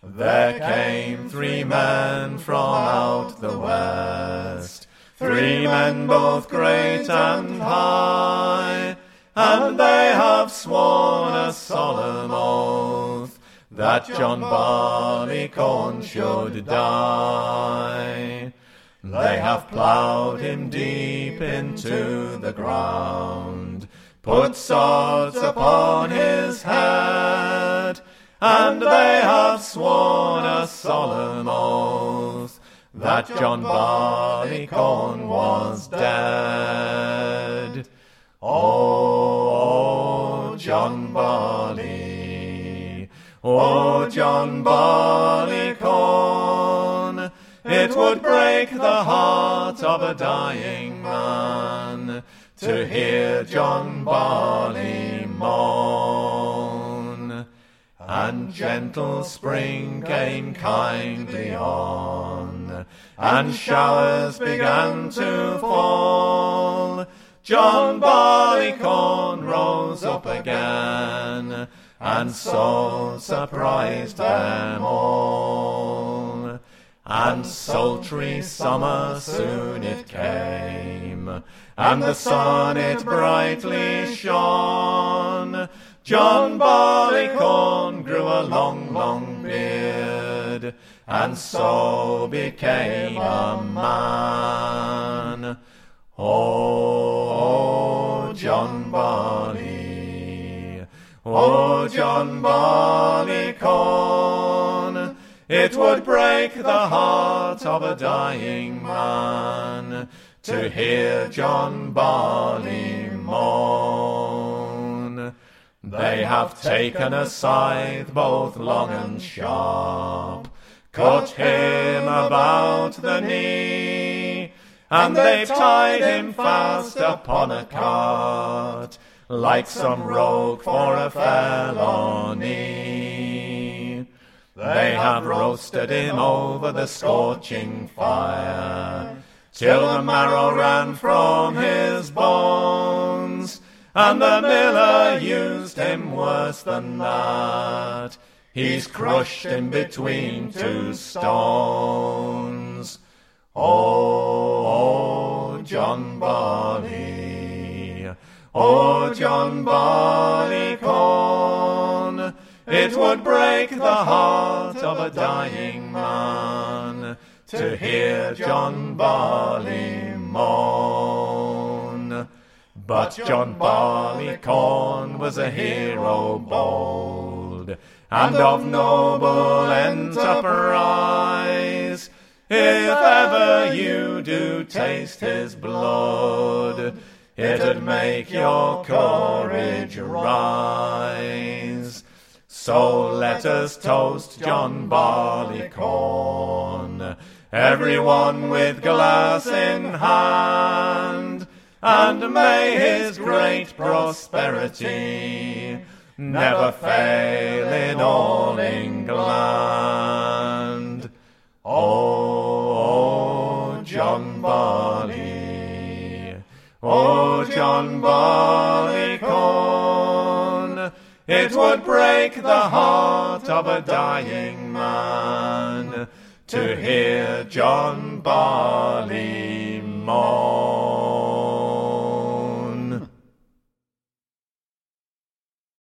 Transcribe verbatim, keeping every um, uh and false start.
There came three men from out the west, three men both great and high, and they have sworn a solemn oath that John Barleycorn should die. They have ploughed him deep into the ground, put swords upon his head, and they have sworn a solemn oath that John Barleycorn was dead. Oh, John Barley, oh, John Barleycorn, it would break the heart of a dying man to hear John Barley moan. And gentle spring came kindly on, and showers began to fall. John Barleycorn rose up again, and so surprised them all. And sultry summer soon it came, and the sun it brightly shone. John Barleycorn grew a long, long beard, and so became a man. Oh, John Barley, oh, John Barleycorn, it would break the heart of a dying man to hear John Barley moan. They have taken a scythe both long and sharp, cut him about the knee, and they've tied him fast upon a cart, like some rogue for a felony. They have roasted him over the scorching fire, till the marrow ran from his bones, and the miller used him worse than that. He's crushed him between two stones. Oh, oh, John Barley, oh, John Barleycorn, it would break the heart of a dying man to hear John Barley moan. But John Barleycorn was a hero bold, and of noble enterprise. If ever you do taste his blood, it'd make your courage rise. So let us toast John Barleycorn, everyone with glass in hand, and may his great prosperity never fail in all England. Oh, John Barley, oh, John Barleycorn, it would break the heart of a dying man to hear John Barley moan.